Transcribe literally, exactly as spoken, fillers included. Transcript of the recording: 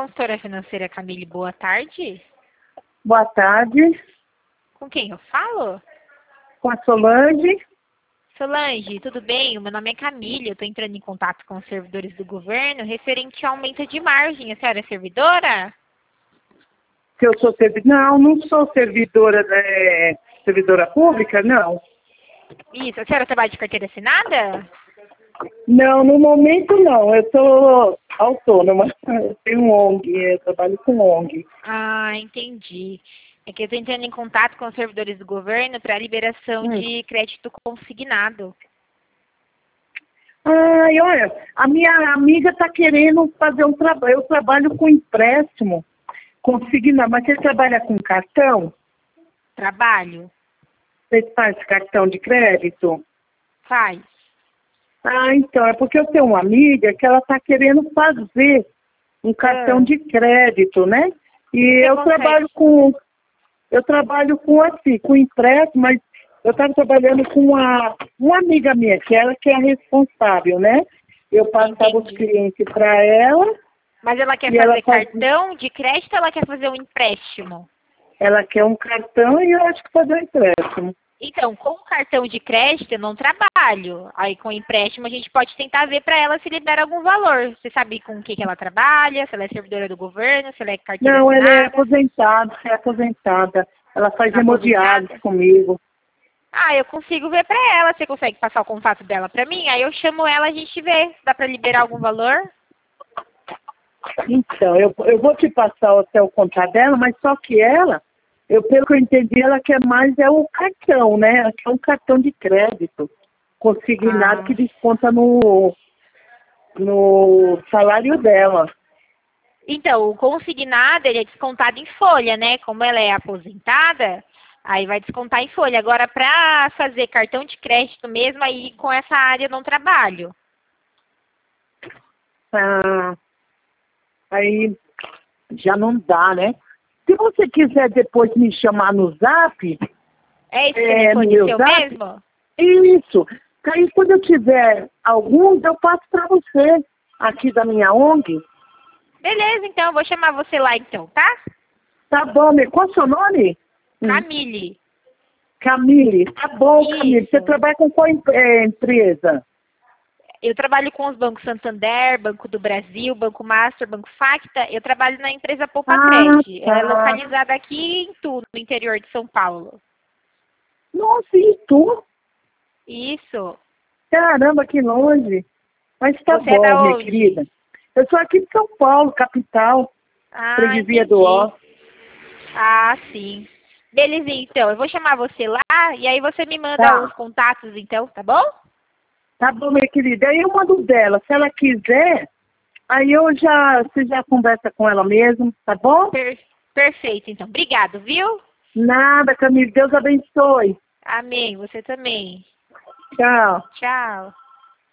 consultora financeira Camille, boa tarde. Boa tarde, Com quem eu falo? com a Solange. Solange, tudo bem? O meu nome é Camille, eu estou entrando em contato com os servidores do governo referente ao aumento de margem. A senhora é servidora? Se eu sou servidora. Não, não sou servidora, é, servidora pública, não. Isso, a senhora trabalha de carteira assinada? Não, no momento não. Eu sou autônoma. Eu tenho um O N G, eu trabalho com O N G. Ah, entendi. É que eu estou entrando em contato com os servidores do governo para a liberação Hum. de crédito consignado. Ai, olha, a minha amiga está querendo fazer um trabalho. Eu trabalho com empréstimo, consignado. Mas você trabalha com cartão? Trabalho? Você faz cartão de crédito? Faz. Ah, então, é porque eu tenho uma amiga que ela está querendo fazer um cartão Ah. de crédito, né? E Você eu consegue? trabalho com, eu trabalho com assim, com empréstimo, mas eu estava trabalhando com uma, uma amiga minha, que ela que é a responsável, né? Eu passava os Entendi. clientes para ela, Mas ela quer e ela fazer faz, cartão de crédito ou ela quer fazer um empréstimo? ela quer um cartão e eu acho que fazer um empréstimo. Então, com o cartão de crédito eu não trabalho. Aí com o empréstimo a gente pode tentar ver para ela se libera algum valor. Você sabe com o que, que ela trabalha, se ela é servidora do governo, se ela é carteira Não, ela é assinada. aposentada, é aposentada. Ela faz hemodiálise Aposentada? comigo. Ah, eu consigo ver para ela. Você consegue passar o contato dela para mim? Aí eu chamo ela, a gente vê se dá para liberar algum valor. Então, eu, eu vou te passar até o contato dela, mas só que ela, eu, pelo que eu entendi, ela quer mais é o cartão, né? Ela quer um cartão de crédito consignado Ah. que desconta no, no salário dela. Então, o consignado ele é descontado em folha, né? Como ela é aposentada, aí vai descontar em folha. Agora, para fazer cartão de crédito mesmo, aí com essa área eu não trabalho. Ah, aí já não dá, né? Se você quiser depois me chamar no zap, É esse é, no telefone meu seu zap, mesmo? isso. Aí quando eu tiver alguns, eu passo para você, aqui da minha O N G. Beleza, então, eu vou chamar você lá então, tá? Tá bom, né? Qual é o seu nome? Hum. Camille. Camille. Tá bom, Camille. Você Isso. trabalha com qual em- é, empresa? Eu trabalho com os bancos Santander, Banco do Brasil, Banco Master, Banco Facta. Eu trabalho na empresa Poupa Ah, Cred. Ela é tá. localizada aqui em Tu, no interior de São Paulo. Nossa, e tu? Isso. Caramba, que longe. Mas tá Você é bom, da minha onde? querida. Eu sou aqui de São Paulo, capital, Ah, freguesia do entendi. Ó. Ah, sim. Beleza, então. Eu vou chamar você lá e aí você me manda os Tá. contatos, então, tá bom? Tá bom, minha querida. Aí eu mando dela. Se ela quiser, aí eu já, você já conversa com ela mesmo, tá bom? Per- Perfeito, então. Obrigado, viu? Nada, Camille. Deus abençoe. Amém. Você também. Tchau. Tchau.